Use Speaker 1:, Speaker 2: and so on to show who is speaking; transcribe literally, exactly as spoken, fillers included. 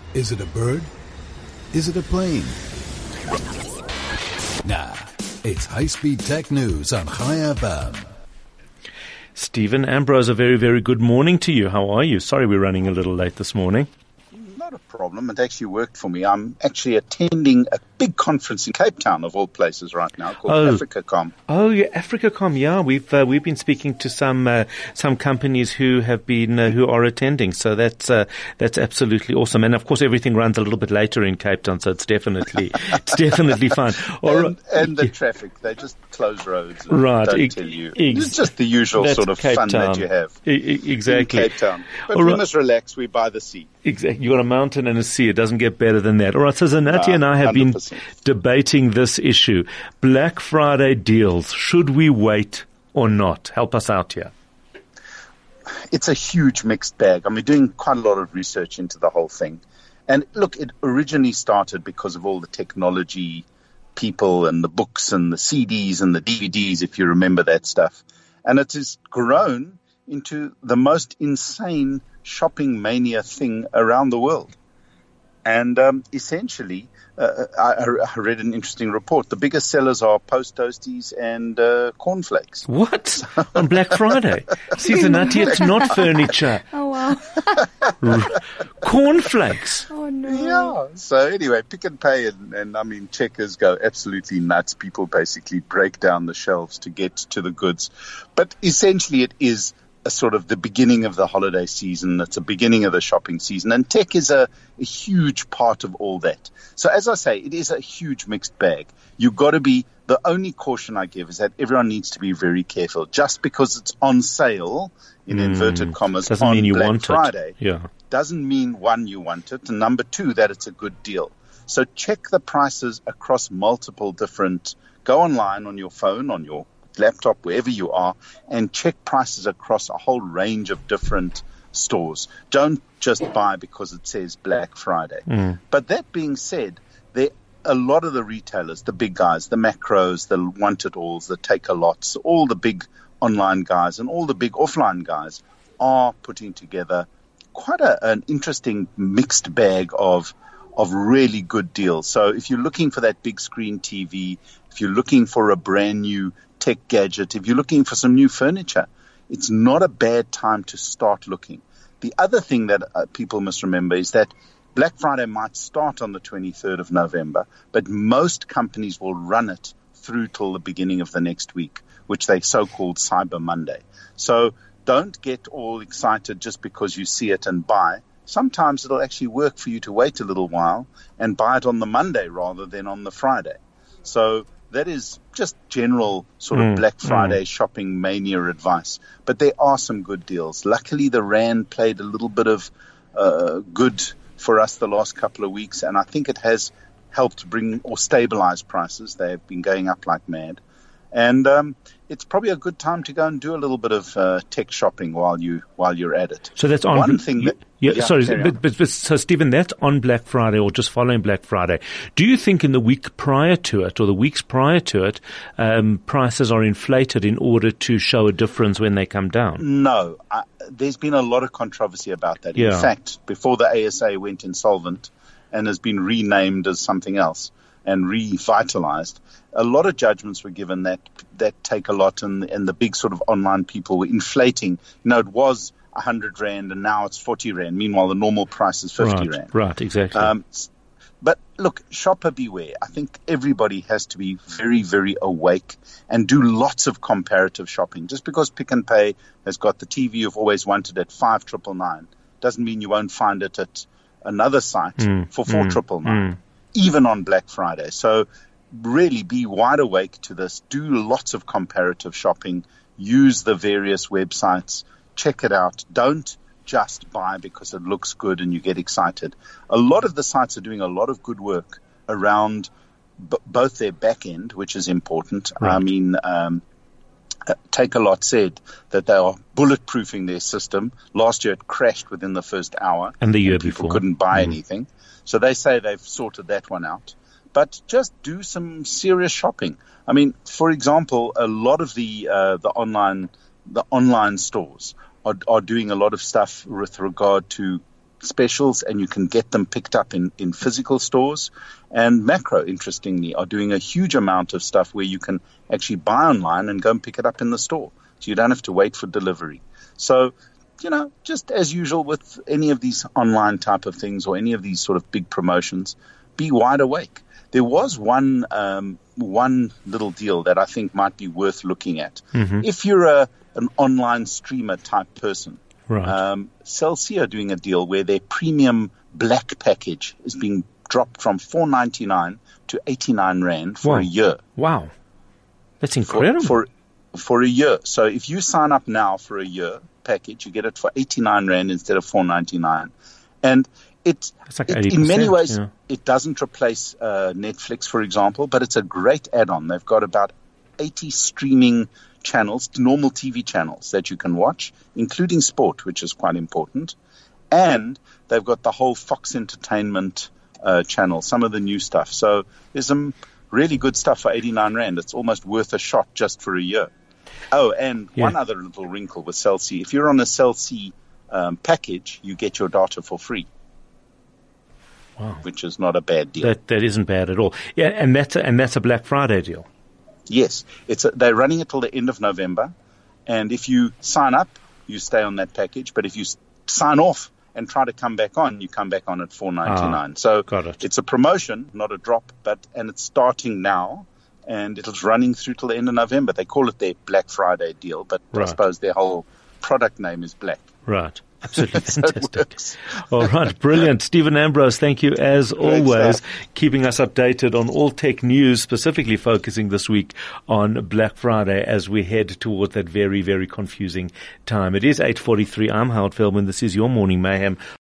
Speaker 1: Is it a bird? Is it a plane? Nah, it's high-speed tech news on High F M.
Speaker 2: Stephen Ambrose, a very, very good morning to you. How are you? Sorry we're running a little late this morning.
Speaker 3: Not a problem. It actually worked for me. I'm actually attending a big conference in Cape Town, of all places, right now, called
Speaker 2: oh.
Speaker 3: AfricaCom.
Speaker 2: Oh, yeah, AfricaCom. Yeah, we've uh, we've been speaking to some uh, some companies who have been uh, who are attending. So that's uh, that's absolutely awesome. And of course, everything runs a little bit later in Cape Town, so it's definitely it's definitely fun.
Speaker 3: Or, and, and the traffic, they just close roads. And
Speaker 2: right,
Speaker 3: don't
Speaker 2: e-
Speaker 3: tell you.
Speaker 2: Ex-
Speaker 3: it's just the usual sort of
Speaker 2: Cape
Speaker 3: fun
Speaker 2: Town.
Speaker 3: that you have.
Speaker 2: E- exactly.
Speaker 3: In Cape Town. But
Speaker 2: All
Speaker 3: we
Speaker 2: right.
Speaker 3: must relax. We're by the sea.
Speaker 2: Exactly. You got a mountain and a sea. It doesn't get better than that. All right. So Zanati
Speaker 3: Uh,
Speaker 2: and I have
Speaker 3: one hundred percent.
Speaker 2: been debating this issue. Black Friday deals. Should we wait or not? Help us out here.
Speaker 3: It's a huge mixed bag. I'm doing quite a lot of research into the whole thing. And look, it originally started because of all the technology people and the books and the C Ds and the D V Ds, if you remember that stuff. And it has grown into the most insane shopping mania thing around the world. And um, essentially, uh, I, I read an interesting report. The biggest sellers are Post Toasties and uh, cornflakes.
Speaker 2: What? On Black Friday? See, Zanati, it's not furniture.
Speaker 4: Oh, wow.
Speaker 2: Cornflakes.
Speaker 4: Oh, no.
Speaker 3: Yeah. So anyway, Pick and Pay and, and I mean, checkers go absolutely nuts. People basically break down the shelves to get to the goods. But essentially it is a sort of the beginning of the holiday season. It's a beginning of the shopping season. And tech is a, a huge part of all that. So as I say, it is a huge mixed bag. You've got to be, the only caution I give is that everyone needs to be very careful. Just because it's on sale, in mm, inverted commas,
Speaker 2: doesn't
Speaker 3: on
Speaker 2: mean you
Speaker 3: Black
Speaker 2: want
Speaker 3: Friday,
Speaker 2: it. Yeah.
Speaker 3: doesn't mean, one, you want it, and number two, that it's a good deal. So check the prices across multiple different, go online on your phone, on your laptop, wherever you are, and check prices across a whole range of different stores. Don't just buy because it says Black Friday.
Speaker 2: Mm.
Speaker 3: But that being said, there a lot of the retailers, the big guys, the Macros, the Want-It-Alls, the Take-A-Lots, all the big online guys and all the big offline guys are putting together quite a, an interesting mixed bag of of really good deals. So if you're looking for that big screen T V, if you're looking for a brand new tech gadget, if you're looking for some new furniture, it's not a bad time to start looking. The other thing that uh, people must remember is that Black Friday might start on the twenty-third of November, but most companies will run it through till the beginning of the next week, which they so-called Cyber Monday. So don't get all excited just because you see it and buy. Sometimes it'll actually work for you to wait a little while and buy it on the Monday rather than on the Friday. So that is just general sort of
Speaker 2: mm,
Speaker 3: Black Friday
Speaker 2: mm.
Speaker 3: shopping mania advice. But there are some good deals. Luckily, the Rand played a little bit of uh, good for us the last couple of weeks, and I think it has helped bring or stabilize prices. They have been going up like mad. And um, it's probably a good time to go and do a little bit of uh, tech shopping while you while you're at it.
Speaker 2: So that's on
Speaker 3: one thing. That,
Speaker 2: yeah,
Speaker 3: yeah,
Speaker 2: sorry,
Speaker 3: carry
Speaker 2: but, but, but so Stephen, that's on Black Friday or just following Black Friday. Do you think in the week prior to it or the weeks prior to it, um, prices are inflated in order to show a difference when they come down?
Speaker 3: No, I, there's been a lot of controversy about that.
Speaker 2: Yeah.
Speaker 3: In fact, before the A S A went insolvent and has been renamed as something else and revitalized, a lot of judgments were given that that Take-A-Lot and, and the big sort of online people were inflating. You know, it was one hundred rand and now it's forty rand. Meanwhile, the normal price is fifty
Speaker 2: right,
Speaker 3: rand.
Speaker 2: Right, exactly.
Speaker 3: Um, but look, shopper beware. I think everybody has to be very, very awake and do lots of comparative shopping. Just because Pick and Pay has got the T V you've always wanted at five triple nine doesn't mean you won't find it at another site
Speaker 2: mm,
Speaker 3: for four
Speaker 2: mm,
Speaker 3: triple nine,
Speaker 2: mm.
Speaker 3: even on Black Friday. So really be wide awake to this. Do lots of comparative shopping. Use the various websites. Check it out. Don't just buy because it looks good and you get excited. A lot of the sites are doing a lot of good work around b- both their back end, which is important.
Speaker 2: Right.
Speaker 3: I mean, um, Take-A-Lot said that they are bulletproofing their system. Last year it crashed within the first hour.
Speaker 2: And the year
Speaker 3: and people
Speaker 2: before.
Speaker 3: couldn't buy
Speaker 2: mm.
Speaker 3: anything. So they say they've sorted that one out. But just do some serious shopping. I mean, for example, a lot of the uh, the online the online stores are, are doing a lot of stuff with regard to specials, and you can get them picked up in, in physical stores. And Makro, interestingly, are doing a huge amount of stuff where you can actually buy online and go and pick it up in the store. So you don't have to wait for delivery. So, you know, just as usual with any of these online type of things or any of these sort of big promotions, be wide awake. There was one um, one little deal that I think might be worth looking at. Mm-hmm. If you're a an online streamer type person,
Speaker 2: right.
Speaker 3: um, Cell C are doing a deal where their premium black package is being dropped from four ninety-nine to eighty-nine rand for
Speaker 2: wow.
Speaker 3: a year.
Speaker 2: Wow, that's incredible.
Speaker 3: For, for for a year. So if you sign up now for a year package, you get it for eighty-nine rand instead of four ninety-nine, and it,
Speaker 2: like
Speaker 3: it in many ways
Speaker 2: yeah.
Speaker 3: it doesn't replace uh, Netflix, for example, but it's a great add-on. They've got about eighty streaming channels, normal T V channels that you can watch, including sport, which is quite important, and they've got the whole Fox Entertainment uh, channel, some of the new stuff. So there's some really good stuff for eighty-nine rand. It's almost worth a shot just for a year. Oh, and yeah. one other little wrinkle with Cell C. If you're on a Cell C um, package, you get your data for free.
Speaker 2: Wow.
Speaker 3: Which is not a bad deal.
Speaker 2: That that isn't bad at all. Yeah, and that's a, and that's a Black Friday deal.
Speaker 3: Yes, it's a, they're running it till the end of November, and if you sign up, you stay on that package. But if you s- sign off and try to come back on, you come back on at four ninety-nine.
Speaker 2: Ah,
Speaker 3: so
Speaker 2: got it.
Speaker 3: It's a promotion, not a drop, but and it's starting now. And it's running through till the end of November. They call it their Black Friday deal, but
Speaker 2: right.
Speaker 3: I suppose their whole product name is Black.
Speaker 2: Right. Absolutely
Speaker 3: so
Speaker 2: fantastic. All right. Brilliant. Stephen Ambrose, thank you as
Speaker 3: Great
Speaker 2: always,
Speaker 3: stuff.
Speaker 2: keeping us updated on all tech news, specifically focusing this week on Black Friday as we head toward that very, very confusing time. It is eight forty-three. I'm Howard Feldman. This is your Morning Mayhem